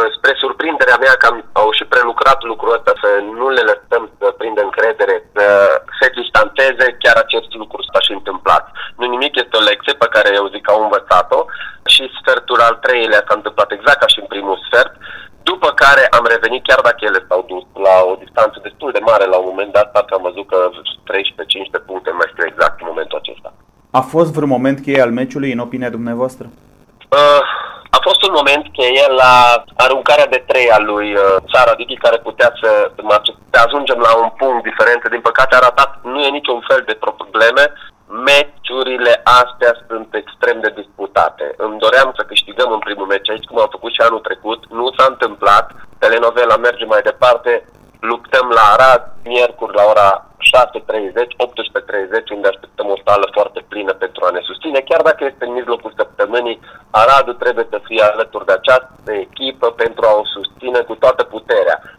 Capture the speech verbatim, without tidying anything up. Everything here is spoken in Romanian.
spre surprinderea mea că am, au și prelucrat lucrul ăsta, să nu le lăsăm să prindă încredere, să se distanțeze, chiar acest lucru s-a și întâmplat. Nu nimic, este o lecție pe care eu zic că au învățat-o și sfertul al treilea s-a întâmplat exact ca și în primul sfert, după care am revenit, chiar dacă ele s-au dus la o distanță destul de mare la un moment dat, parcă am văzut că treisprezece cincisprezece puncte, mai știu exact în momentul acesta. A fost vreun moment cheie al meciului, în opinia dumneavoastră? Uh, a fost un moment cheie la aruncarea de trei a lui uh, Țara Didi, care putea să, să ajungem la un punct diferent. Din păcate a ratat, nu e niciun fel de probleme. Meciurile astea sunt extrem de disputate. Îmi doream să câștigăm în primul meci aici, cum am făcut și anul trecut. Nu s-a întâmplat. Telenovela merge mai departe. Luptăm la Arad, miercuri la ora șase treizeci, optsprezece treizeci, unde așteptăm o sală foarte plină pentru a ne susține. Chiar dacă este în mijlocul săptămânii, Aradul trebuie să fie alături de această echipă pentru a o susține cu toată puterea.